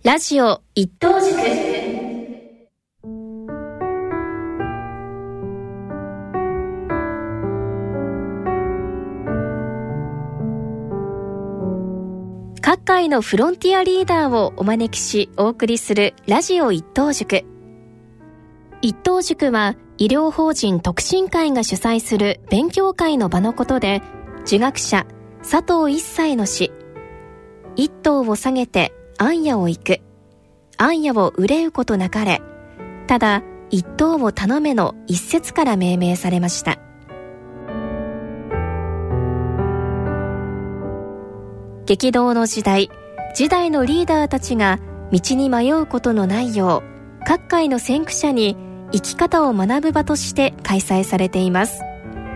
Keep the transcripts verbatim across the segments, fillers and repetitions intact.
ラジオ一等塾。各界のフロンティアリーダーをお招きしお送りするラジオ一等塾。一等塾は医療法人徳進会が主催する勉強会の場のことで、儒学者佐藤一切の詩、一等を下げて暗夜を行く、暗夜を憂うことなかれ、ただ一等を頼めの一節から命名されました。激動の時代、時代のリーダーたちが道に迷うことのないよう、各界の先駆者に生き方を学ぶ場として開催されています。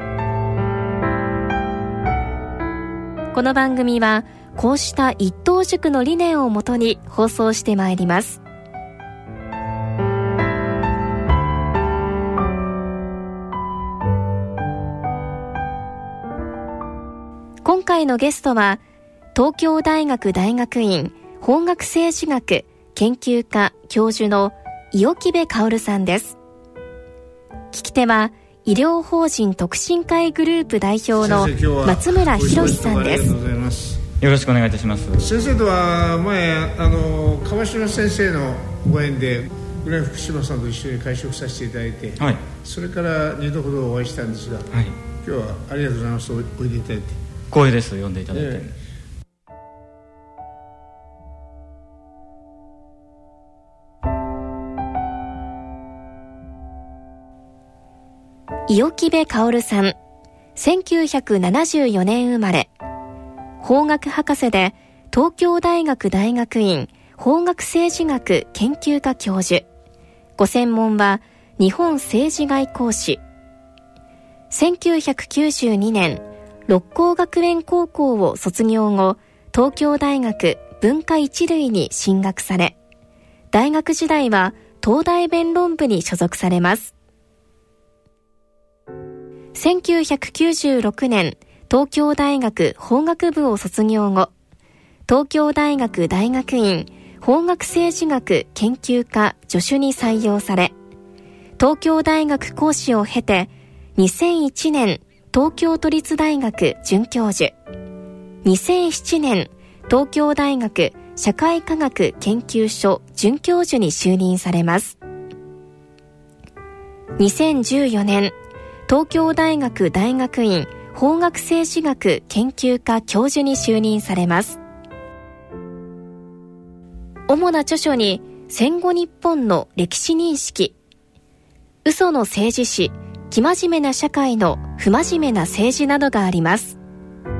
この番組はこうした一等塾の理念をもとに放送してまいります。今回のゲストは東京大学大学院法学政治学研究科教授の伊予木部薫さんです。聞き手は医療法人徳進会グループ代表の松村博さんです。 よろしくお願いいたします。 先生とは前あの川島先生のご縁で浦井福島さんと一緒に会食させていただいて、はい、それからにどほどお会いしたんですが、はい、今日はありがとうございます。おいでいただいて光栄です。呼んでいただいて、えー、伊予木部薫さん、せんきゅうひゃくななじゅうよねん生まれ、法学博士で東京大学大学院法学政治学研究科教授。ご専門は日本政治外交史。せんきゅうひゃくきゅうじゅうにねん六甲学園高校を卒業後、東京大学文化一類に進学され、大学時代は東大弁論部に所属されます。せんきゅうひゃくきゅうじゅうろくねん東京大学法学部を卒業後、東京大学大学院法学政治学研究科助手に採用され、東京大学講師を経て、にせんいちねん東京都立大学准教授、にせんななねん東京大学社会科学研究所准教授に就任されます。にせんじゅうよねん東京大学大学院法学政治学研究科教授に就任されます。主な著書に戦後日本の歴史認識、嘘の政治史、生真面目な社会の不真面目な政治などがあります。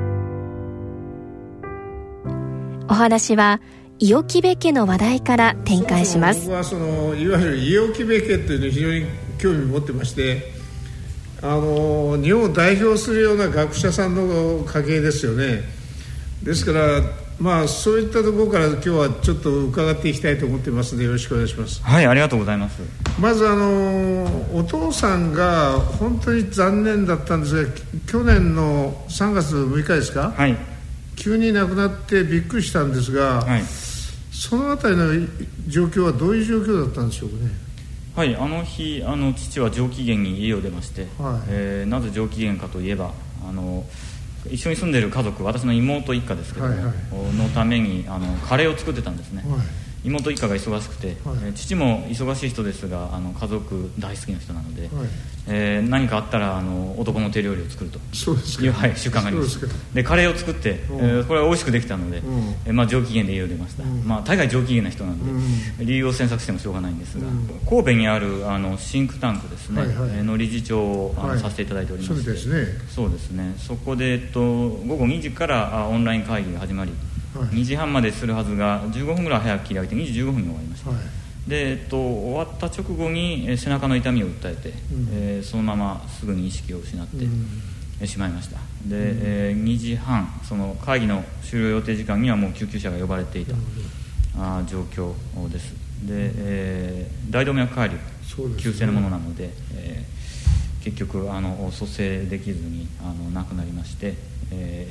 お話は伊予木部家の話題から展開します。 僕はそのいわゆる伊予木部家っていうのに非常に興味を持ってまして、あの日本を代表するような学者さんの家系ですよね。ですからまあそういったところから今日はちょっと伺っていきたいと思ってますので、よろしくお願いします。 はい、ありがとうございます。 まずあのお父さんが本当に残念だったんですが、去年のさんがつむいかですか、はい、急に亡くなってびっくりしたんですが、はい、そのあたりの状況はどういう状況だったんでしょうかね。 はい、あの日あの父は上機嫌に家を出まして、はい、えー、なぜ上機嫌かといえば、あの一緒に住んでいる家族、私の妹一家ですけども、はいはい、のためにあのカレーを作ってたんですね、はい、妹一家が忙しくて、はい、えー、父も忙しい人ですが、あの家族大好きな人なので、はい、えー、何かあったらあの男の手料理を作るという、はい、習慣があります。でカレーを作って、えー、これは美味しくできたので、えーまあ、上機嫌で家を出ました、まあ、大概上機嫌な人なので、理由を詮索してもしょうがないんですが、神戸にあるあのシンクタンクですね、はいはい、の理事長をあの、はい、させていただいておりまして、そうですね、そうですね、そこで、えっと、ごごにじからあオンライン会議が始まり、はい、にじはんまでするはずがじゅうごふんぐらい早く切り上げてにじじゅうごふんに終わりました、はい、で、えっと、終わった直後に、え背中の痛みを訴えて、うん、えー、そのまますぐに意識を失って、うん、しまいました。で、うん、えー、にじはんその会議の終了予定時間にはもう救急車が呼ばれていた、うん、あ状況です。で、えー、大動脈解離急性のものなので、えー、結局あの蘇生できずにあの亡くなりまして、えー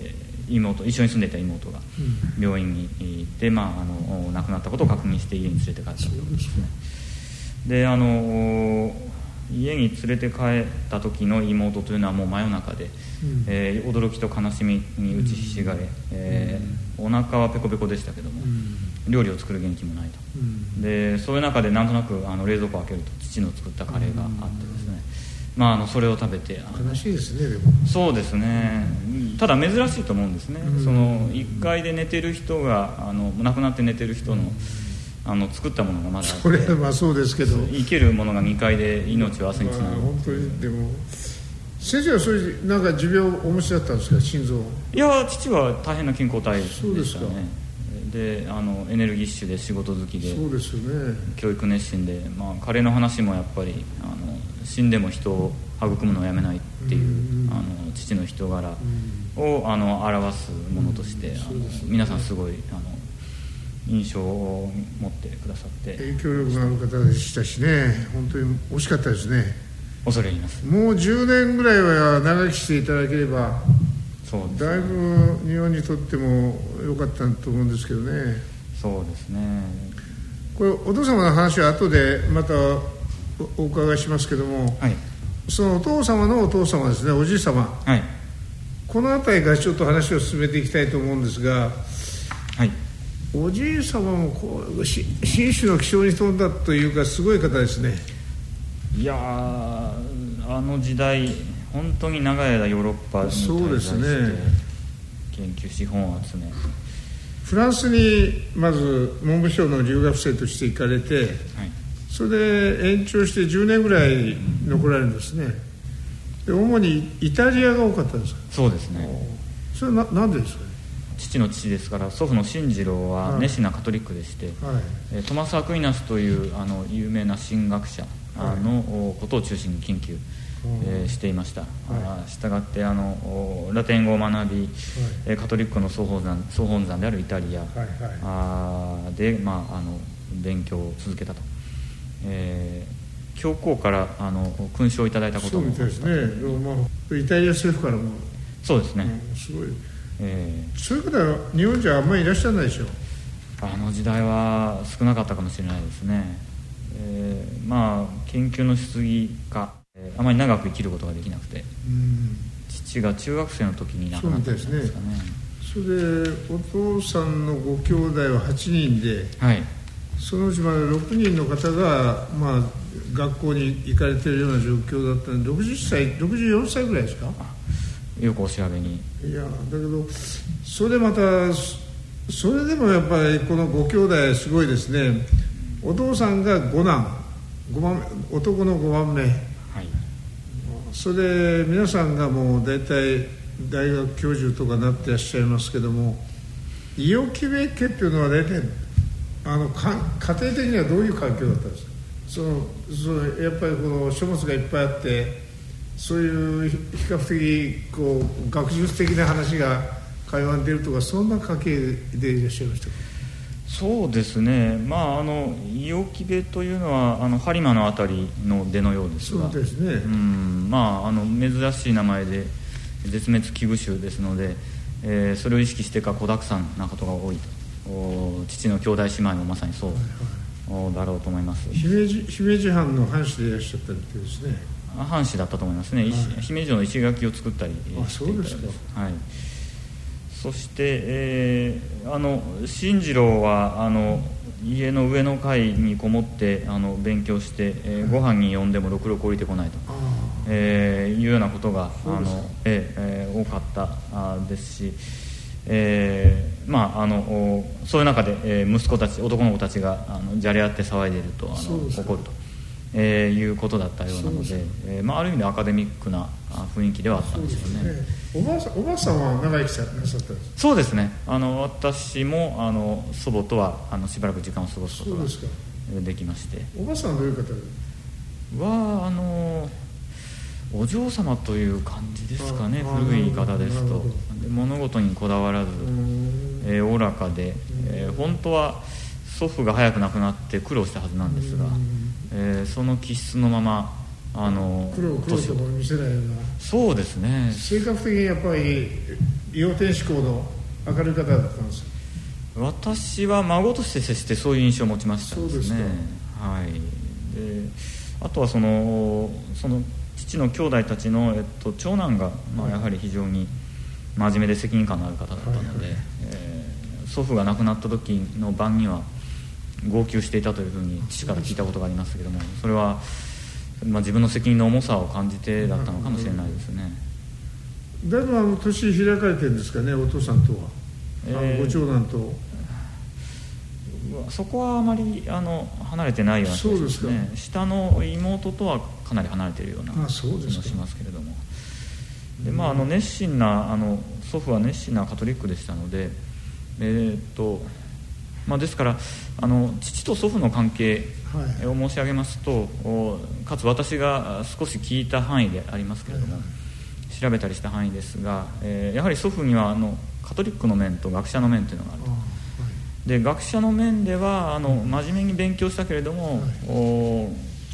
妹一緒に住んでいた妹が病院に行って、まあ、あの亡くなったことを確認して家に連れて帰ったということですね。であの家に連れて帰った時の妹というのはもう真夜中で、うんえー、驚きと悲しみに打ちひしがれ、うんえー、お腹はペコペコでしたけども、うん、料理を作る元気もないと、うん、でそういう中でなんとなくあの冷蔵庫を開けると父の作ったカレーがあってですね、うんまあ、あのそれを食べて悲しいですね。でもそうですね、ただ珍しいと思うんですね、うん、そのいっかいで寝てる人があの亡くなって寝てる人の、うんあの作ったものがまだあって、 それはまあそうですけど生けるものがにかいで命を明日につなぐ、まあ、 本当にでも先生はそういうなんか持病をお持ちだったんですか、心臓。 いや父は大変な健康体でしたね。であのエネルギッシュで仕事好きで、 そうですよね、 教育熱心で、まあ、彼の話もやっぱりあの死んでも人を育むのをやめないっていう、うん、あの父の人柄を、うん、あの表すものとして、うん、あの皆さんすごいあの印象を持ってくださって影響力のある方でしたしね、本当に惜しかったですね。 恐れ入ります。 もうじゅうねんぐらいは長生きしていただければ、そうですね、だいぶ日本にとっても良かったと思うんですけどね。 そうですね。 これお父様の話は後でまた お, お伺いしますけども、はい、そのお父様のお父様ですね、おじい様、はい、この辺りからちょっと話を進めていきたいと思うんですが、はい、おじい様もこう新種の気象に富んだというかすごい方ですね。 いやあの時代本当に長い間ヨーロッパに滞在して研究し本を集め、 フランスにまず文部省の留学生として行かれて、はい、それで延長してじゅうねんぐらい残られるんですね。で主にイタリアが多かったんですか。 そうですね。 それはななんでですかね。 父の父ですから祖父の進次郎は熱心なカトリックでして、はい、トマス・アクイナスというあの有名な神学者のことを中心に研究、えー、していました。はい、したがってあのラテン語を学び、はい、カトリックの総本山、総本山であるイタリア、はいはい、で、まあ、あの勉強を続けたと、えー、教皇からあの勲章をいただいたことも。 そうみたいですね。まあ、イタリア政府からも。 そうですね、 うん、すごい、えー、そういう方は日本じゃあんまりいらっしゃらないでしょ。 あの時代は少なかったかもしれないですね。えー、まあ研究のしすぎか、えー、あまり長く生きることができなくて、うん、父が中学生の時に亡くなったんですかね。 それでお父さんのご兄弟ははちにんで、はい、そのうちまでろくにんの方が、まあ、学校に行かれているような状況だったのでろくじゅっさいろくじゅうよんさいぐらいですか。 よくお調べに。 いやだけどそれでまたそれでもやっぱりこのご兄弟はすごいですね。お父さんが五男ごばんめ、男のごばんめ、はい、それで皆さんがもう大体大学教授とかなってらっしゃいますけども、伊予木部家っていうのは大体あのか家庭的にはどういう環境だったんですか。そのそのやっぱりこの書物がいっぱいあってそういう比較的こう学術的な話が会話に出るとかそんな家系でいらっしゃいましたか。 そうですね、まあ、あの伊予木部というのはあの播磨のあたりの出のようですが、 そうですね、 うん、まあ、あの珍しい名前で絶滅危惧種ですので、えー、それを意識してか子だくさんなことが多いと。父の兄弟姉妹もまさにそう、はいはい、だろうと思います。 姫路、姫路藩の藩士でいらっしゃったみたいですね。 藩士だったと思いますね、はい、姫路の石垣を作ったりしていた。 あ、そうですか。 はい。そして、えー、あの進次郎はあの家の上の階にこもってあの勉強して、えー、ご飯に呼んでもろくろく降りてこないと、えー、いうようなことがあの、えーえー、多かったあですし、えーまあ、あのそういう中で、えー、息子たち男の子たちがあのじゃれ合って騒いでいるとあの怒ると、えー、いうことだったようなので、えーまあ、ある意味でアカデミックな雰囲気ではあったんでしょうね。 おばあさん、おばあさんは長生きなさったんですか。 そうですね、あの私もあの祖母とはあのしばらく時間を過ごすことができまして。 おばあさんはどういう方はあのお嬢様という感じですかね。古い言い方ですとで物事にこだわらずえおおらかで、えー、本当は祖父が早く亡くなって苦労したはずなんですが、えー、その気質のままあの苦労苦労とも見せないような。 そうですね。 性格的にやっぱり陽天志向の明るい方だったんですか？ 私は孫として接してそういう印象を持ちましたですね。 そうですか。 はい、であとはそのその父の兄弟たちの、えっと、長男が、まあ、やはり非常に真面目で責任感のある方だったので、はいはい、えー、祖父が亡くなった時の晩には号泣していたというふうに父から聞いたことがありますけども、それは、まあ、自分の責任の重さを感じてだったのかもしれないですね。 だいぶあの年開かれてるんですかね、お父さんとは、えー、あのご長男と。 そこはあまりあの離れてないような気がしますね。下の妹とはかなり離れているような気がしますけれども、で、まあ、あの熱心なあの祖父は熱心なカトリックでしたので、えーっとまあ、ですからあの父と祖父の関係を申し上げますと、はい、かつ私が少し聞いた範囲でありますけれども、はい、調べたりした範囲ですが、えー、やはり祖父にはあのカトリックの面と学者の面というのがあると。で学者の面ではあの真面目に勉強したけれども、はい、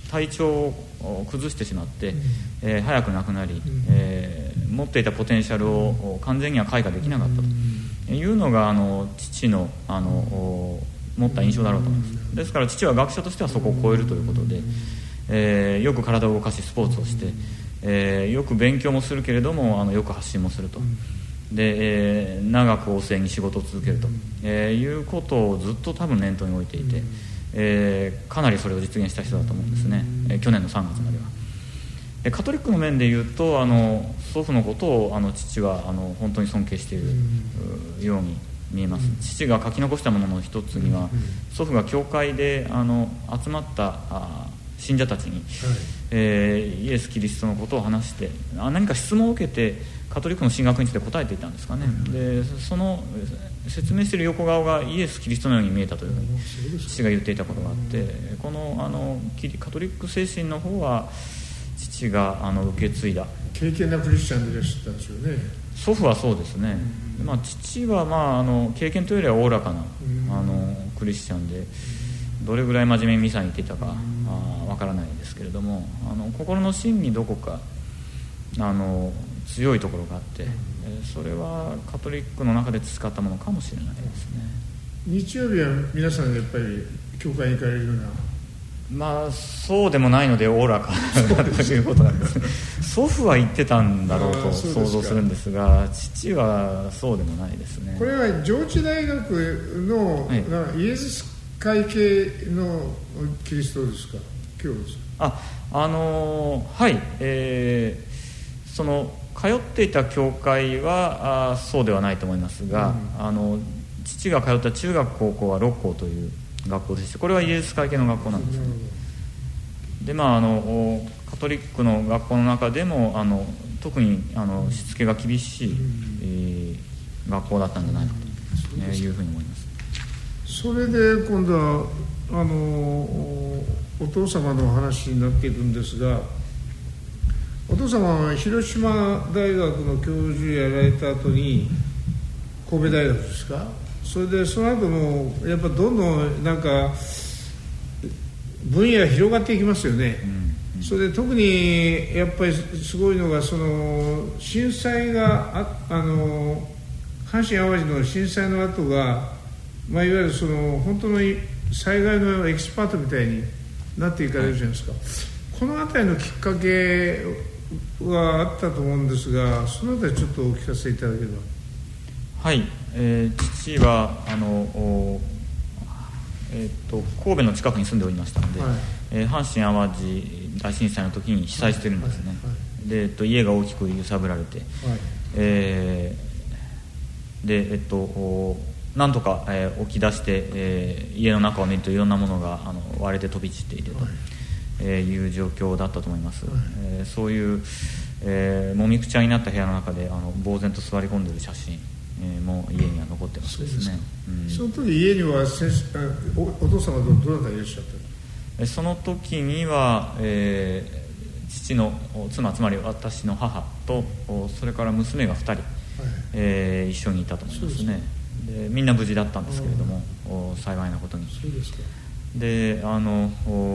体調を崩してしまって、うん、えー、早く亡くなり、うん、えー、持っていたポテンシャルを完全には開花できなかったというのがあの父の、あの持った印象だろうと思います。ですから父は学者としてはそこを超えるということで、えー、よく体を動かしスポーツをして、えー、よく勉強もするけれどもあのよく発信もすると。で、えー、長く旺盛に仕事を続けると、えー、いうことをずっと多分念頭に置いていて、えー、かなりそれを実現した人だと思うんですね、えー、去年のさんがつまでは。でカトリックの面でいうとあの祖父のことをあの父はあの本当に尊敬しているように見えます。父が書き残したものの一つには、祖父が教会であの集まったあ信者たちに、はい、えー、イエス・キリストのことを話してあ何か質問を受けてカトリックの神学について答えていたんですかね、うん、でその説明している横顔がイエス・キリストのように見えたというふうに父が言っていたことがあって、うん、この、あのカトリック精神の方は父があの受け継いだ敬虔なクリスチャンでいらっしゃったんですよね。 祖父はそうですね、うん、まあ、父は、まあ、あの経験というよりはおおらかな、うん、あのクリスチャンでどれぐらい真面目にミサに行っていたかわからないですけれども、あの心の芯にどこかあの強いところがあって、それはカトリックの中で培ったものかもしれないですね。 日曜日は皆さんやっぱり教会に行かれるような。 まあそうでもないのでおおらかだということなんですね。祖父は言ってたんだろうと想像するんですが、父はそうでもないですね。 これは上智大学の、はい、イエス会系のキリストですか、教ですか？ あ、あのー、はい、えー、その通っていた教会はあそうではないと思いますが、うん、あの父が通った中学高校は六校という学校でして、これはイエス会系の学校なんですね。で、まあ、あのカトリックの学校の中でもあの特にあのしつけが厳しい、うん、えー、学校だったんじゃないかと、うん、いうふうに思います。 それで今度はあのお父様の話になっていくんですが、お父様は広島大学の教授やられた後に神戸大学ですか、それでその後もやっぱどんどんなんか分野が広がっていきますよね、うんうん、それで特にやっぱりすごいのがその震災が あ, あの阪神・淡路の震災の後が、まあ、いわゆるその本当の災害のエキスパートみたいになっていかれるじゃないですか、はい、この辺りのきっかけはあったと思うんですが、その辺りちょっとお聞かせいただければ。 はい、えー、父はあの、えー、と神戸の近くに住んでおりましたので、はい、えー、阪神・淡路大震災の時に被災してるんですね、はいはい、で、えっと、家が大きく揺さぶられて、はい、えー、で、えっと、なんとか、えー、起き出して、えー、家の中を見るといろんなものがあの割れて飛び散っていると、はい、えー、いう状況だったと思います、はい、えー、そういう、えー、もみくちゃになった部屋の中であの呆然と座り込んでいる写真、えー、もう家には残ってますですね。 うん、その時家には先お, お父様とどなたいらっしゃったの？ その時には、えー、父の妻、つまり私の母とそれから娘がふたり、はい、えー、一緒にいたと思いますね。でみんな無事だったんですけれども、幸いなことに。 そうですか。 で、あの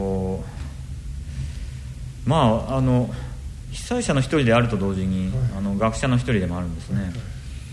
まああの被災者の一人であると同時に、はい、あの学者の一人でもあるんですね、はいはい、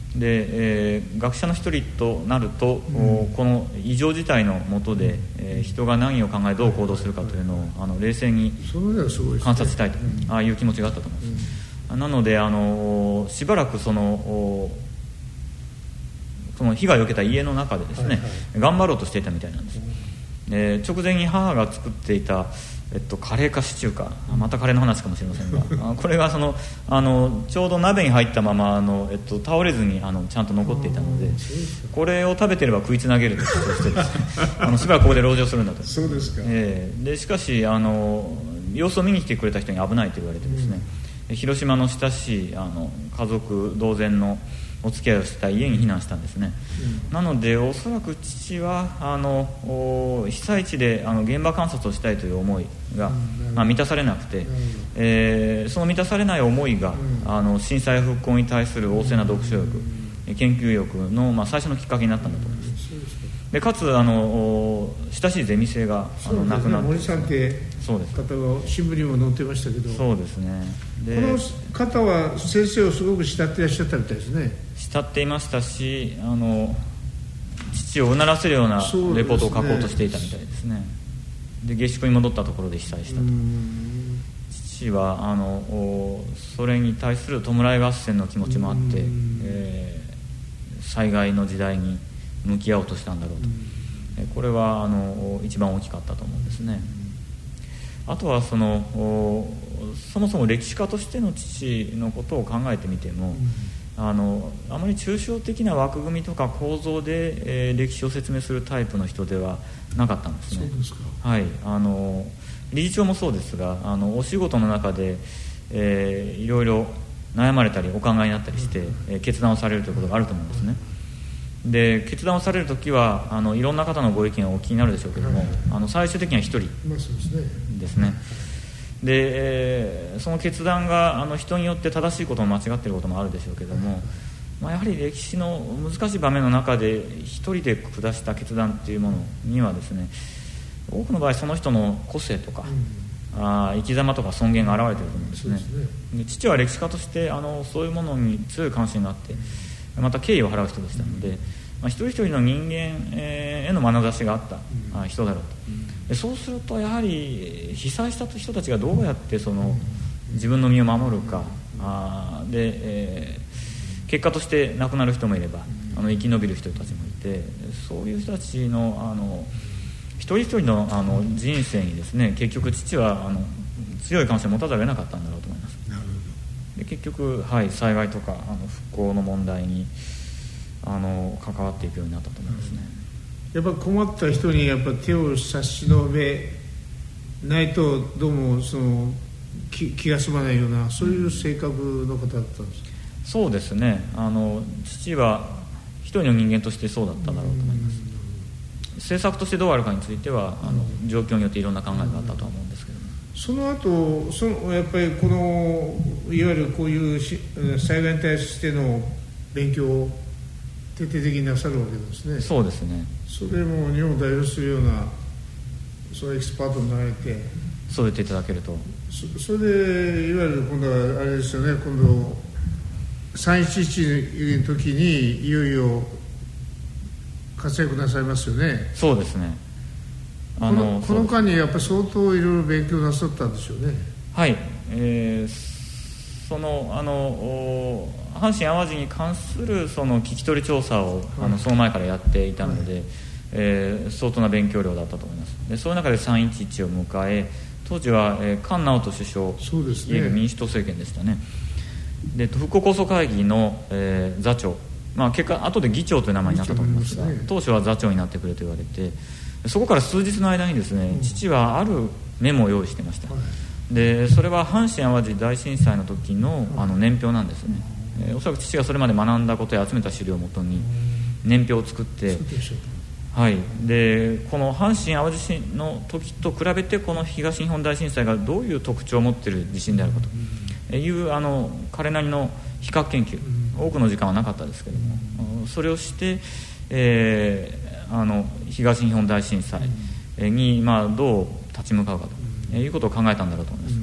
で、えー、学者の一人となると、うん、この異常事態の下で、えー、人が何を考えどう行動するかというのを、あの冷静に観察したいと、ああいう気持ちがあったと思います、うん、なのであのしばらくそのその被害を受けた家の中でですね、はいはい、頑張ろうとしていたみたいなんです、うん、で直前に母が作っていたえっと、カレーかシチューか、またカレーの話かもしれませんがこれがそのあのちょうど鍋に入ったままあの、えっと、倒れずにあのちゃんと残っていたので、これを食べてれば食いつなげるとしてですねあのしばらくここで籠城するんだと。 そうですか、 えー、でしかしあの様子を見に来てくれた人に危ないと言われてですね、うん、広島の親しいあの家族同然のお付き合いをした家に避難したんですね、うん、なのでおそらく父はあの被災地であの現場観察をしたいという思いが、うんまあ、満たされなくて、うんえー、その満たされない思いが、うん、あの震災復興に対する旺盛な読書欲、うん、研究欲の、まあ、最初のきっかけになったんだと思います、うん、でかつあの親しいゼミ生があの亡くなって、 森さんって方が新聞にも載ってましたけど、 そうですね。でこの方は先生をすごく慕っていらっしゃったみたいですね。 慕っていましたし、あの父をうならせるようなレポートを書こうとしていたみたいですね。で下宿に戻ったところで被災したと。父はあのそれに対する弔い合戦の気持ちもあって、えー、災害の時代に向き合おうとしたんだろうと、えこれはあの一番大きかったと思うんですね。あとはそのそもそも歴史家としての父のことを考えてみても、うん、あのあまり抽象的な枠組みとか構造で、えー、歴史を説明するタイプの人ではなかったんですね。 そうですか。 はい、あの理事長もそうですが、あのお仕事の中で、えー、いろいろ悩まれたりお考えになったりして、うんえー、決断をされるということがあると思うんですね。で決断をされるときはあのいろんな方のご意見がお聞きになるでしょうけども、あの最終的には一人ですね。で、えー、その決断があの人によって正しいことも間違っていることもあるでしょうけども、まあ、やはり歴史の難しい場面の中で一人で下した決断っていうものにはですね、多くの場合その人の個性とか、うん、あ生き様とか尊厳が現れていると思うんですね。そうですね。で父は歴史家としてあのそういうものに強い関心があって、また敬意を払う人でしたので、まあ、一人一人の人間への眼差しがあった人だろうと。でそうするとやはり被災した人たちがどうやってその自分の身を守るか、あで、えー、結果として亡くなる人もいればあの生き延びる人たちもいて、そういう人たちの、あの一人一人の、あの人生にですね、結局父はあの強い関心を持たざるを得なかったんだろうと思います。なるほど。で結局、はい、災害とかあの復興の問題にあの関わっていくようになったと思いますね。 やっぱ困った人にやっぱ手を差し伸べないとどうもその 気, 気が済まないような、そういう性格の方だったんですか。 そうですね。あの父は一人の人間としてそうだったんだろうと思います。政策としてどうあるかについてはあの状況によっていろんな考えがあったとは思うんですけども、 その後そのやっぱりこのいわゆるこういうし災害に対しての勉強を徹底的になさるわけですね。 そうですね。 それも日本を代表するようなそういうエキスパートになられて、 そう言っていただけると、 そ, それでいわゆる今度はあれですよね、今度さんいちいちの時にいよいよ活躍なさいますよね。 そうですね。 あのこの間にやっぱり相当いろいろ勉強なさったんでしょうね。 はい、えー、そのあの阪神・淡路に関するその聞き取り調査を、はい、あのその前からやっていたので、はい、えー、相当な勉強量だったと思います。でそういう中でさんいちいちを迎え、当時は、えー、菅直人首相、そうですね、いわゆる民主党政権でしたね。で復興構想会議の、えー、座長、まあ、結果後で議長という名前になったと思いますが、ね、当初は座長になってくれと言われて、そこから数日の間にですね、うん、父はあるメモを用意してました、はい、でそれは阪神・淡路大震災の時 の, あの年表なんですね、えー、おそらく父がそれまで学んだことや集めた資料をもとに年表を作って、はい、でこの阪神・淡路市の時と比べてこの東日本大震災がどういう特徴を持っている地震であるかというあの彼なりの比較研究、多くの時間はなかったですけども、それをして、えー、あの東日本大震災に、まあ、どう立ち向かうかということを考えたんだろうと思います。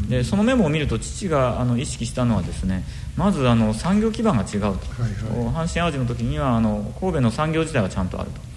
でそのメモを見ると父があの意識したのはですね、まずあの産業基盤が違うと、はいはい、阪神・淡路の時にはあの神戸の産業自体がちゃんとあると、はい、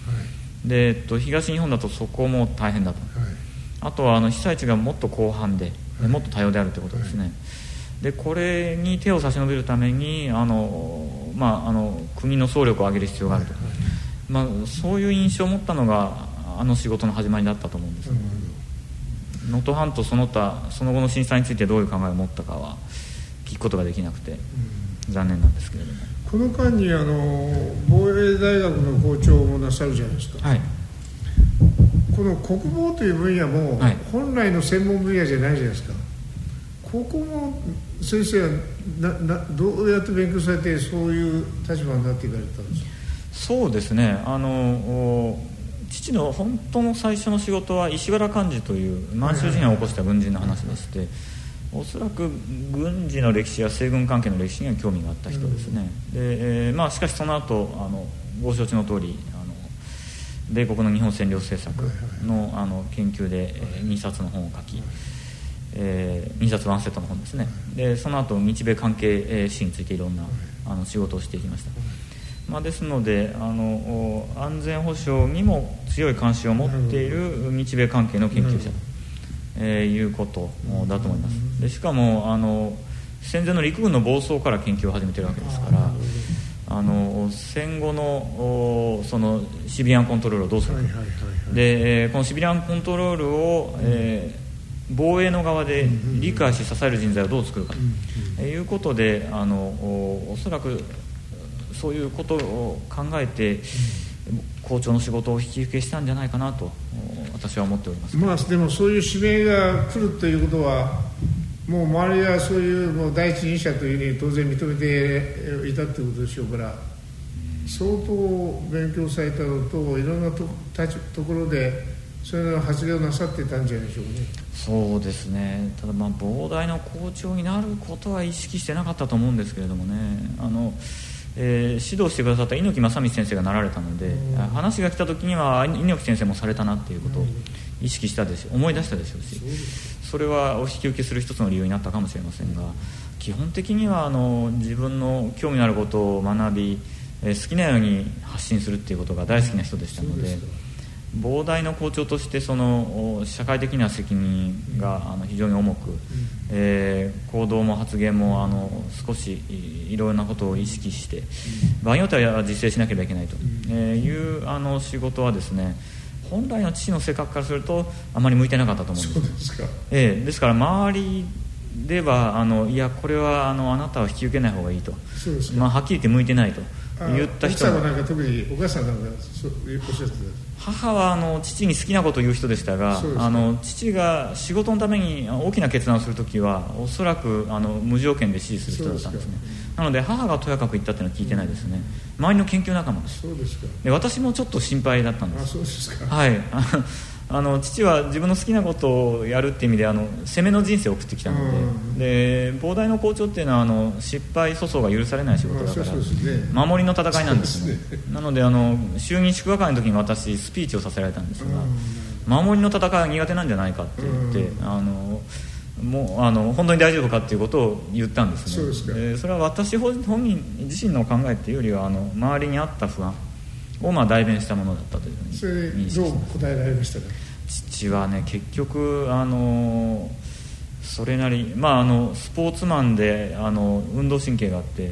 で、えっと、東日本だとそこも大変だと、はい、あとはあの被災地がもっと広範で、はい、もっと多様であるということですね、はい、でこれに手を差し伸べるためにあの、まあ、あの国の総力を上げる必要があると、はいはい、まあ、そういう印象を持ったのがあの仕事の始まりだったと思うんですよね。能登半島その他その後の震災についてどういう考えを持ったかは聞くことができなくて残念なんですけれども、 この間にあの防衛大学の校長もなさるじゃないですか、はい、この国防という分野も本来の専門分野じゃないじゃないですか、はい、ここも先生はななどうやって勉強されてそういう立場になっていかれたんですか？ そうですね、あの父の本当の最初の仕事は石原幹二という満州事変を起こした軍人の話でして、おそらく軍事の歴史や西軍関係の歴史には興味があった人ですね、うん、で、えーまあ、しかしその後あのご承知の通りあの米国の日本占領政策 の, あの研究で、えー、にさつの本を書き、えー、にさつワンセットの本ですね、でその後日米関係史についていろんなあの仕事をしていきました。まあ、ですのであの安全保障にも強い関心を持っている日米関係の研究者と、えー、いうことだと思います。でしかもあの戦前の陸軍の暴走から研究を始めているわけですから、あの戦後のそのシビリアンコントロールをどうするか、でこのシビリアンコントロールを、えー、防衛の側で理解し支える人材をどう作るかということで、あのおそらくそういうことを考えて校長の仕事を引き受けしたんじゃないかなと私は思っております。 まあ、でもそういう指名が来るということはもう周りはそういうもう第一人者というふうに当然認めていたということでしょうから、相当勉強されたのといろんな と, ところでそういう発言をなさってたんじゃないでしょうかね。 そうですね、ただまあ膨大な校長になることは意識してなかったと思うんですけれどもね、あのえー、指導してくださった猪木正道先生がなられたので、話が来た時には猪木先生もされたなっていうことを意識したでしょう、思い出したでしょうし、それはお引き受けする一つの理由になったかもしれませんが、基本的にはあの自分の興味のあることを学び、えー、好きなように発信するっていうことが大好きな人でしたので、膨大な校長としてその社会的な責任があの非常に重く、えー、行動も発言もあの少しいろいろなことを意識して場合によっては実践しなければいけないというあの仕事はですね、本来の父の性格からするとあまり向いてなかったと思うんです。 そうですか。 えー、ですから周りではあのいやこれはあのあなたは引き受けない方がいいと、そうですか、まあ、はっきり言って向いてないと言った人も、 奥さんはなんか特にお母さんなんかそうおっしゃってた。 母はあの父に好きなことを言う人でしたが、あの父が仕事のために大きな決断をするときはおそらくあの無条件で支持する人だったんですね。なので母がとやかく言ったっていうのは聞いてないですね。周りの研究仲間です。 そうですか。 で私もちょっと心配だったんです。 あ、そうですか。 はい。あの父は自分の好きなことをやるっていう意味であの攻めの人生を送ってきたので、で膨大な校長っていうのはあの失敗粗相が許されない仕事だから、 そうそうですね、 守りの戦いなんですね。なのであの衆議院祝賀会の時に私スピーチをさせられたんですが、守りの戦いが苦手なんじゃないかって言って、あのもうあの本当に大丈夫かっていうことを言ったんですね。 そうですか。 でそれは私本人自身の考えっていうよりはあの周りにあった不安をまあ代弁したものだったというふうにそれどう答えられましたか？ 父はね結局あのそれなり、まあ、あのスポーツマンであの運動神経があって、はい、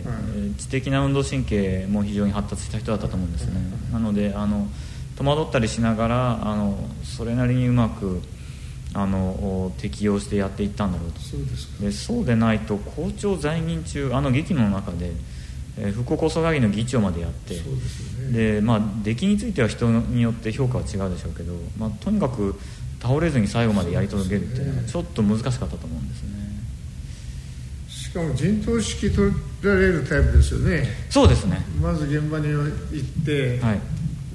知的な運動神経も非常に発達した人だったと思うんですね、はい、なのであの戸惑ったりしながらあのそれなりにうまくあの適応してやっていったんだろうと。 そうですか。 でそうでないと校長在任中あの劇の中でえー、復興構想会議の議長までやって、そうですよね。で、まあ、出来については人によって評価は違うでしょうけど、まあ、とにかく倒れずに最後までやり遂げるっていうのはちょっと難しかったと思うんですね。 しかも陣頭指揮取られるタイプですよね。 そうですね。 まず現場に行って、はい、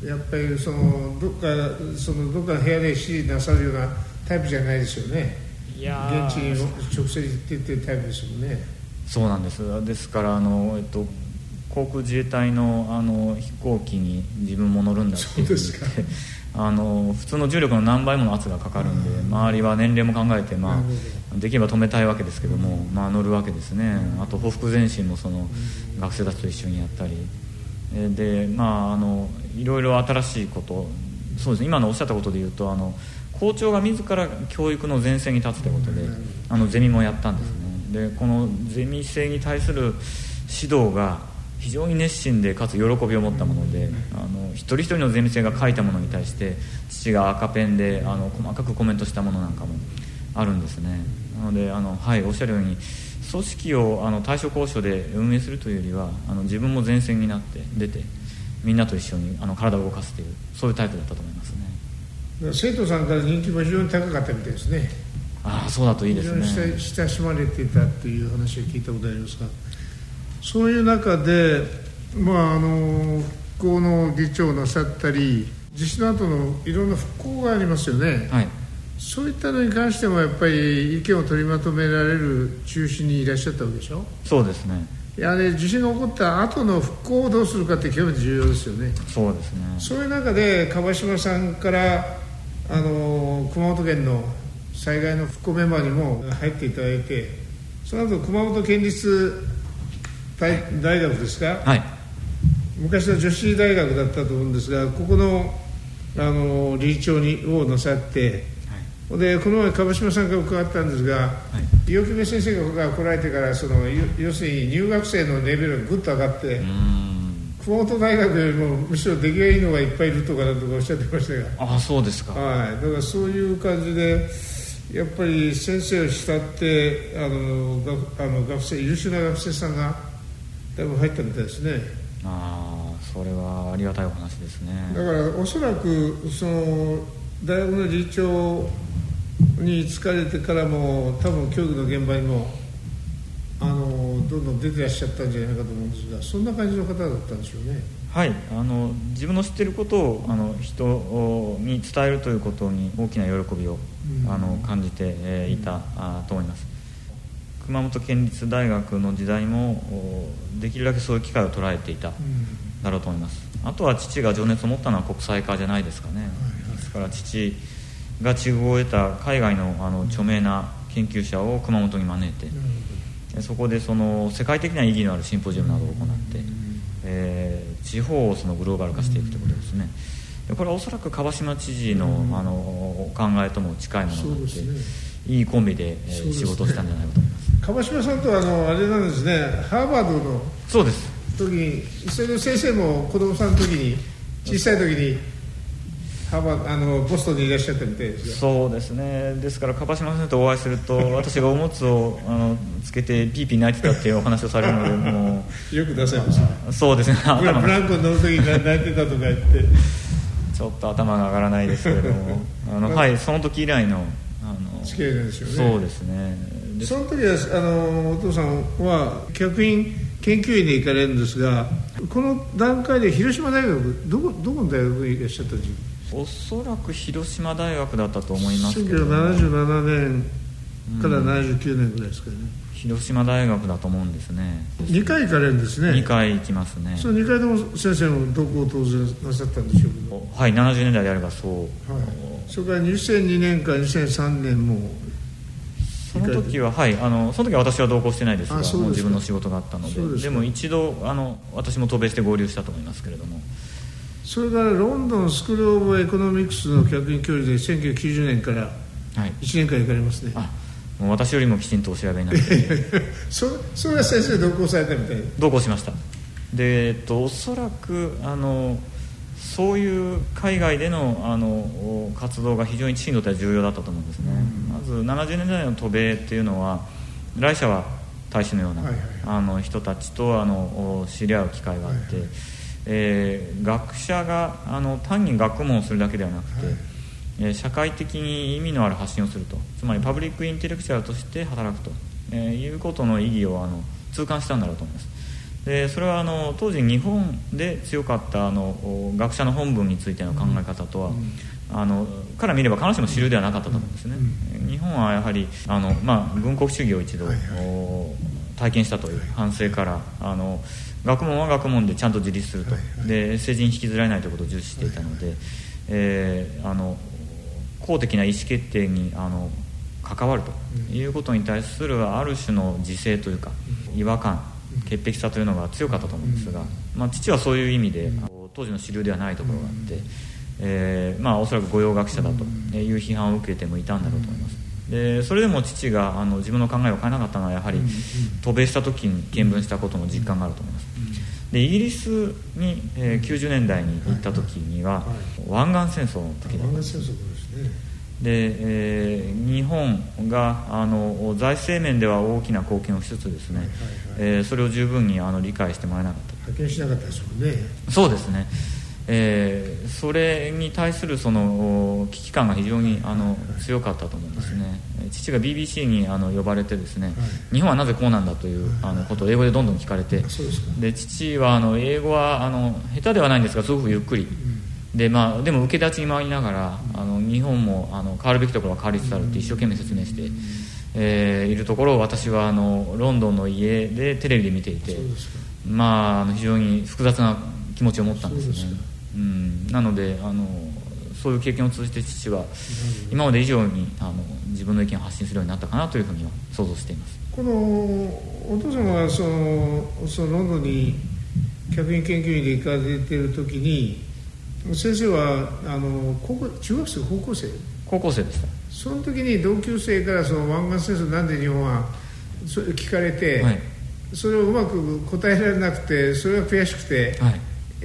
やっぱりそのどっかそのどっかの部屋で指示なさるようなタイプじゃないですよね。いや現地に直接行ってっていうタイプですよね。 そうなんです。ですからあの、えっと航空自衛隊 の, あの飛行機に自分も乗るんだって言ってあの普通の重力の何倍もの圧がかかるんで、うん、周りは年齢も考えて、まあ、できれば止めたいわけですけども、うんまあ、乗るわけですね。あと報復前進もその学生たちと一緒にやったりで、まあ、あのいろいろ新しいこと、そうですね、今のおっしゃったことでいうとあの校長が自ら教育の前線に立つということで、あのゼミもやったんですね。でこのゼミ生に対する指導が非常に熱心でかつ喜びを持ったもので、あの一人一人のゼミ生が書いたものに対して父が赤ペンであの細かくコメントしたものなんかもあるんですね。なのであの、はい、おっしゃるように組織をあの対処交渉で運営するというよりはあの自分も前線になって出てみんなと一緒にあの体を動かすというそういうタイプだったと思いますね。 生徒さんから人気も非常に高かったみたいですね。 ああ、そうだといいですね。 非常に親しまれていたという話を聞いたことありますが、そういう中で、まあ、あの復興の議長をなさったり地震の後のいろんな復興がありますよね、はい、そういったのに関してもやっぱり意見を取りまとめられる中心にいらっしゃったわけでしょ。 そうですね。 いやね、地震が起こった後の復興をどうするかって極めて重要ですよね。 そうですね。 そういう中で樺島さんからあの熊本県の災害の復興メンバーにも入っていただいて、その後熊本県立 大, 大学ですか、はい、昔の女子大学だったと思うんですが、ここ の, あの理事長にをなさって、はい、でこの前樺島さんから伺ったんですが、はい、伊予木部先生が来られてからその要するに入学生のレベルがぐっと上がって、うーん、熊本大学よりもむしろ出来がいいのがいっぱいいるとかなんとかおっしゃってましたが。 ああ、そうですか。 はい、だからそういう感じでやっぱり先生を慕ってあのあの学生優秀な学生さんがだいぶ入ったみたいですね。 ああ、それはありがたいお話ですね。 だからおそらくその大学の理事長に就かれてからも多分教育の現場にもあのどんどん出てらっしゃったんじゃないかと思うんですが、そんな感じの方だったんでしょうね。 はい、あの自分の知っていることをあの人に伝えるということに大きな喜びを、うん、あの感じて、えー、いた、うん、あと思います。熊本県立大学の時代もできるだけそういう機会を捉えていただろうと思います。あとは父が情熱を持ったのは国際化じゃないですかね、はいはい、ですから父が地遇を得た海外 の, あの著名な研究者を熊本に招いて、うん、そこでその世界的な意義のあるシンポジウムなどを行って、うん、えー、地方をそのグローバル化していくということですね。でこれはおそらく樺島知事 の,、うん、あのお考えとも近いものがあって、ね、いいコンビ で, で、ね、仕事をしたんじゃないかと思います。 樺島さんとはあのあれなんですね、ハーバードのそうです時に、それの先生も子供さんの時に小さい時にハーバーあのボストンにいらっしゃったみたいですよ。 そうですね。ですから樺島先生とお会いすると私がおむつをあのつけてピーピー泣いてたっていうお話をされるので、もうよく出されますね。 そうですね。 ブランコに乗る時に泣いてたとか言ってちょっと頭が上がらないですけれどもあの、はい、その時以来のあの付き合いなんでしょうね。 そうですね。 その時はあのお父さんは客員研究員で行かれるんですが、この段階で広島大学 ど, こどこの大学にいらっしゃったんですか。 おそらく広島大学だったと思いますけど、 せんきゅうひゃくななじゅうななねんからななじゅうきゅうねんぐらいですかね、 うん、広島大学だと思うんですね。 にかい行かれるんですね。 にかい行きますね。 そのにかいとも先生も同行当然なさったんでしょうけど。 はい、ななじゅうねんだいであればそう、はい、 それからにせんにねんからにせんさんねんもその時は、はい、あのその時は私は同行してないですが、もう自分の仕事があったの で, で, でも一度あの私も渡米して合流したと思いますけれども。 それからロンドンスクール・オブ・エコノミクスの客員教授でせんきゅうひゃくきゅうじゅうねんからいちねんかん行かれますね、はい、 あ、もう私よりもきちんとお調べになってそ, それは先生同行されたみたい。 同行しました。で、えっと、おそらくあのそういう海外で の, あの活動が非常に父にとっては重要だったと思うんですね、うん、まずななじゅうねんだいの渡米っていうのは来社は大使のような、はいはいはい、あの人たちとあの知り合う機会があって、はいはい、えー、学者があの単に学問をするだけではなくて、はい、えー、社会的に意味のある発信をすると、つまりパブリックインテレクチャルとして働くと、えー、いうことの意義をあの痛感したんだろうと思います。でそれはあの当時日本で強かったあの学者の本文についての考え方とは、うん、あのから見れば必ずしも主流ではなかったと思うんですね、うんうん、日本はやはりあの、まあ、軍国主義を一度、はいはい、 体験したという反省から、あの学問は学問でちゃんと自立すると、はいはい、で政治に引きずられないということを重視していたので、はいはい、えー、あの公的な意思決定にあの関わるということに対するある種の自制というか違和感、潔癖さというのが強かったと思うんですが、まあ、父はそういう意味で当時の主流ではないところがあって、えーまあ、おそらく御用学者だという批判を受けてもいたんだろうと思います。でそれでも父があの自分の考えを変えなかったのはやはり渡米した時に見聞したことの実感があると思います。でイギリスに、えー、きゅうじゅうねんだいに行った時には、湾岸戦争の時だったんです。湾岸戦争ですね。で、えー、日本があの財政面では大きな貢献をしつつですね、はいはいはい、えー、それを十分にあの理解してもらえなかった。 派遣しなかったですもんね。 そうですね、えー、それに対するその危機感が非常にあの強かったと思うんですね、はい、父が ビービーシー にあの呼ばれてですね、はい、日本はなぜこうなんだという、はい、あのことを英語でどんどん聞かれて、はい、で父はあの英語はあの下手ではないんですがすごくゆっくり、うん、で, まあ、でも受け立ちに回りながら、うん、あの日本もあの変わるべきところは変わりつつあるって一生懸命説明して、うん、えー、いるところを私はあのロンドンの家でテレビで見ていて、まあ、あの非常に複雑な気持ちを持ったんですね。うん、なのであのそういう経験を通じて父は今まで以上にあの自分の意見を発信するようになったかなというふうには想像しています。 このお父様はそのそのロンドンに客員研究員で行かれている時に先生はあの高校中学生高校生高校生でした。 その時に同級生からその湾岸戦争なんで日本はそれ聞かれて、はい、それをうまく答えられなくてそれが悔しくて、はい、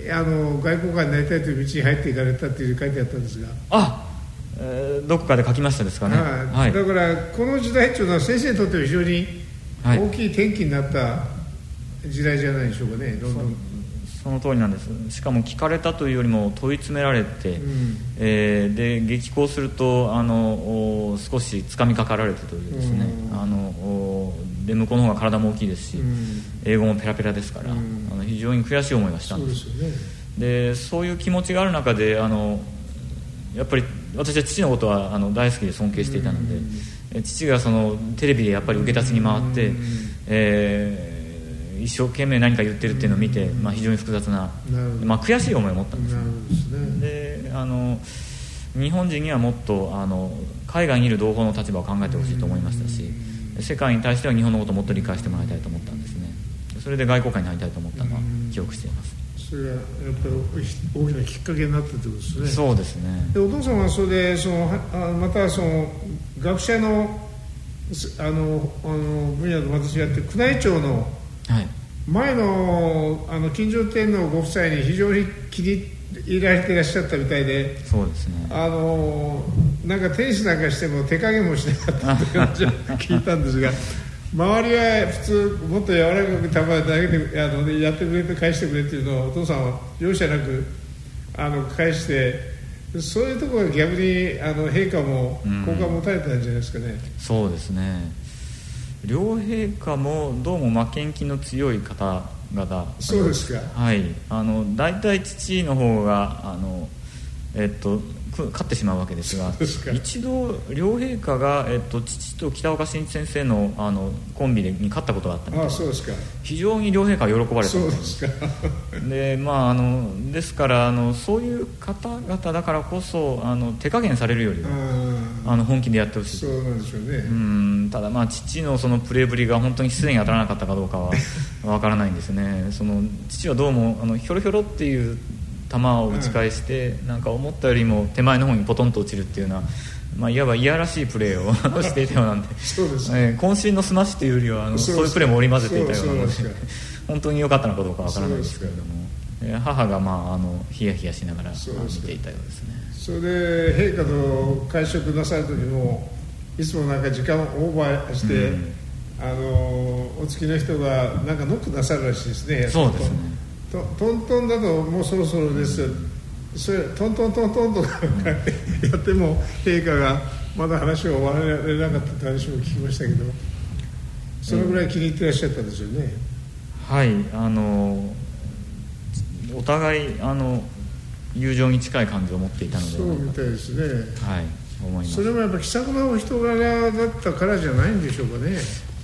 あの外交官になりたいという道に入っていかれたっていう書いてあったんですが、 あ、えー、どこかで書きましたですかね、 はい、だからこの時代というのは先生にとっては非常に大きい転機になった時代じゃないでしょうかね、どんどん。 その通りなんです。しかも聞かれたというよりも問い詰められて、うん、えー、で激高するとあの少しつかみかかられてというですね、うん、あので向こうの方が体も大きいですし、うん、英語もペラペラですから、うん、あの非常に悔しい思いがしたんです。そうですよね。でそういう気持ちがある中であのやっぱり私は父のことはあの大好きで尊敬していたので、うん、父がそのテレビでやっぱり受け立ちに回って、うん、えー一生懸命何か言ってるっていうのを見て、まあ、非常に複雑な、まあ、悔しい思いを持ったんですね。であの日本人にはもっとあの海外にいる同胞の立場を考えてほしいと思いましたし、世界に対しては日本のことをもっと理解してもらいたいと思ったんですね。それで外交官になりたいと思ったのは記憶しています。 それがやっぱり大きなきっかけになったということですね。 そうですね。 でお父様はそれでそのまたその学者のあのあの分野で私やって宮内庁のはい、前 の, あの金城天皇ご夫妻に非常に気に入られていらっしゃったみたいで、 そうですね、 あのなんかテニスなんかしても手加減もしなかったという話を聞いたんですが周りは普通もっと柔らかく球投げてあのやってくれて返してくれっていうのをお父さんは容赦なくあの返して、そういうところが逆にあの陛下も好感を持たれたんじゃないですかね、うん、 そうですね。両陛下もどうも負けん気の強い方々。 そうですか。 はい、あの大体父の方があの、えっと、勝ってしまうわけですが、 す一度両陛下が、えっと、父と北岡伸一先生 の, あのコンビでに勝ったことがあったみたいで、 ああそうですか。 非常に両陛下は喜ばれたそうですかで、まあ、あのですからあのそういう方々だからこそあの手加減されるよりはあの本気でやってほしい。 そうなんでしょうね。 うんただ、まあ、父のそのプレーぶりが本当に失礼に当たらなかったかどうかはわからないんですね。その父はどうもあのひょろひょろっていう球を打ち返して、うん、なんか思ったよりも手前の方にポトンと落ちるっていうような、まあ、いわばいやらしいプレーをしていたようなんでそうです、 ね、えー、渾身のスマッシュというよりはあの そ, そういうプレーも織り交ぜていたようなので本当に良かったのかどうかわからないですけれども、えー、母が、まあ、あのヒヤヒヤしながら見ていたようですね。 それで陛下と会食なさる時もいつもなんか時間をオーバーして、うん、あのお付きの人がなんかノックなさるらしいですね。 そうですね。 ト, トントンだともうそろそろですよ、うん、それトントントントンとかやっても陛下がまだ話を終わられなかったって話も聞きましたけど、そのぐらい気に入ってらっしゃったんですよね、 うん、はい、あのお互いあの友情に近い感じを持っていたので、 そうみたいですね、 はい、思います。 それもやっぱ気さくなお人柄だったからじゃないんでしょうかね。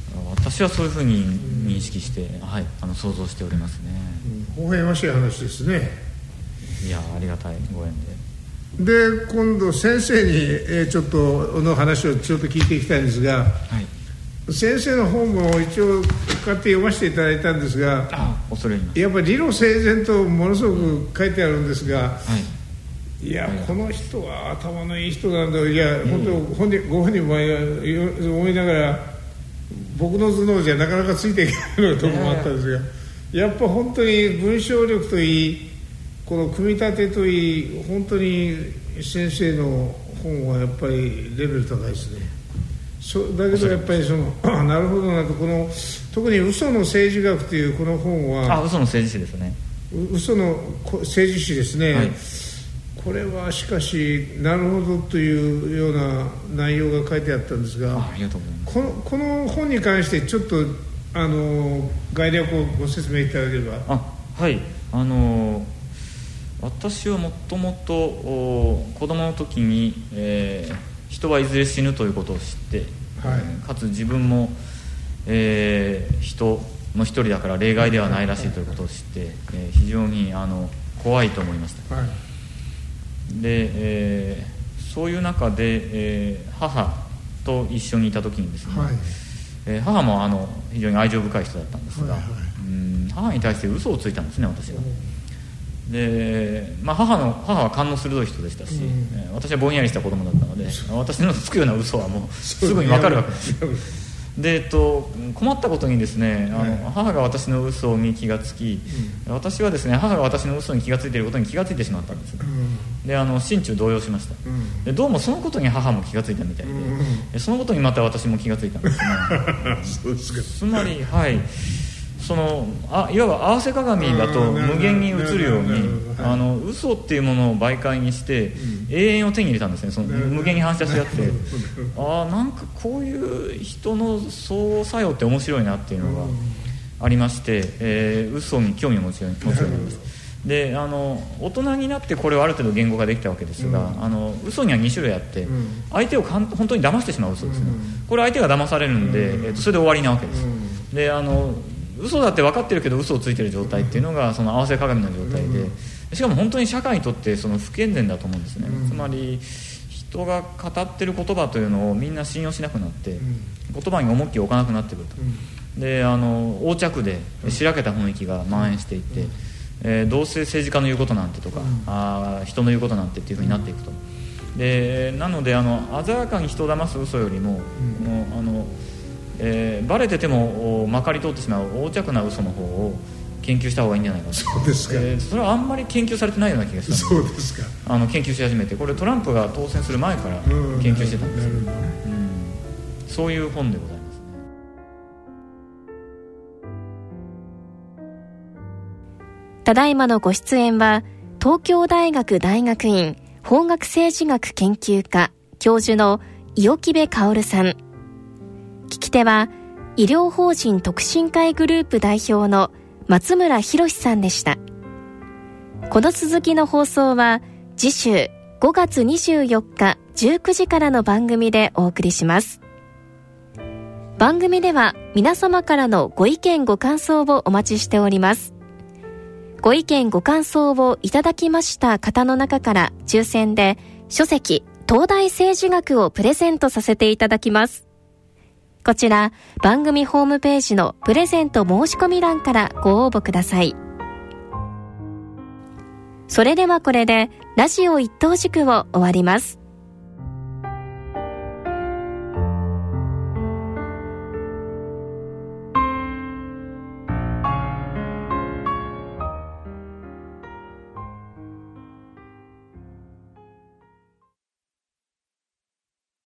私はそういうふうに認識して、うん、はい、あの想像しておりますね。 うん、微笑ましい話ですね。 いや、ありがたいご縁で。で、今度先生に、えー、ちょっとの話をちょっと聞いていきたいんですが、はい、先生の本も一応買って読ませていただいたんですが、 あ、恐れ入ります。 やっぱり理路整然とものすごく書いてあるんですが、はい、いや、はい、この人は頭のいい人なんだ。いや、うん、本当本人ご本人も思いながら、僕の頭脳じゃなかなかついていけないところもあったんですが、やっぱ本当に文章力といい、この組み立てといい、本当に先生の本はやっぱりレベル高いですね。そだけどやっぱりそのなるほどなと、この特に嘘の政治学というこの本は、 あ、嘘の政治史ですね。 嘘の政治史ですね、はい、これはしかしなるほどというような内容が書いてあったんですが、 あ, ありがとうございます。 この、この本に関してちょっとあの概略をご説明いただければ。 あ、はい、あの私はもともと子供の時に、えー、人はいずれ死ぬということを知って、はい、かつ自分も、えー、人の一人だから例外ではないらしいということを知って、えー、非常にあの怖いと思いました、はい、で、えー、そういう中で、えー、母と一緒にいた時にですね、はい、えー、母もあの非常に愛情深い人だったんですが、はいはい、うん、母に対して嘘をついたんですね、私は。で、まあ、母の母は勘の鋭い人でしたし、うん、私はぼんやりした子供だったので、私のつくような嘘はもうすぐに分かるわけですで、えっと、困ったことにですね、あの、はい、母が私の嘘に気がつき、うん、私はですね、母が私の嘘に気がついていることに気がついてしまったんです、うん、で、あの心中動揺しました、うん、で、どうもそのことに母も気がついたみたいで、うん、そのことにまた私も気がついたんですねそうですか。つまり、はい、そのあいわば合わせ鏡だと無限に映るように、あの嘘っていうものを媒介にして永遠を手に入れたんですね。その無限に反射し合ってあ、なんかこういう人の相互作用って面白いなっていうのがありまして、えー、嘘に興味を持つようになります。で、あの大人になってこれをある程度言語化できたわけですが、うん、あの嘘にはに種類あって、うん、相手をかん本当に騙してしまう嘘ですね、うん、これ相手が騙されるんで、うん、えー、とそれで終わりなわけです、うん、で、あの嘘だって分かってるけど嘘をついてる状態っていうのがその合わせ鏡の状態で、しかも本当に社会にとってその不健全だと思うんですね、うん、つまり人が語ってる言葉というのをみんな信用しなくなって、うん、言葉に重きを置かなくなってくると、うん、で、あの横着でしらけた雰囲気が蔓延していって、うん、えー、どうせ政治家の言うことなんてとか、うん、あ人の言うことなんてっていう風になっていくと。で、なので、あの鮮やかに人を騙す嘘よりも、うん、もうあのえー、バレててもまかり通ってしまう横着な嘘の方を研究した方がいいんじゃないかと。 そうですか、 えー、それはあんまり研究されてないような気がした。 そうですか。 あの研究し始めて、これトランプが当選する前から研究してたんですよ、うん、そういう本でございますね。 ただいまのご出演は東京大学大学院法学政治学研究科教授の伊予木部薫さん、聞き手は医療法人特進会グループ代表の松村博さんでした。この続きの放送は次週ごがつにじゅうよっかじゅうくじからの番組でお送りします。番組では皆様からのご意見ご感想をお待ちしております。ご意見ご感想をいただきました方の中から抽選で書籍東大政治学をプレゼントさせていただきます。こちら番組ホームページのプレゼント申し込み欄からご応募ください。それではこれでラジオ一等軸を終わります。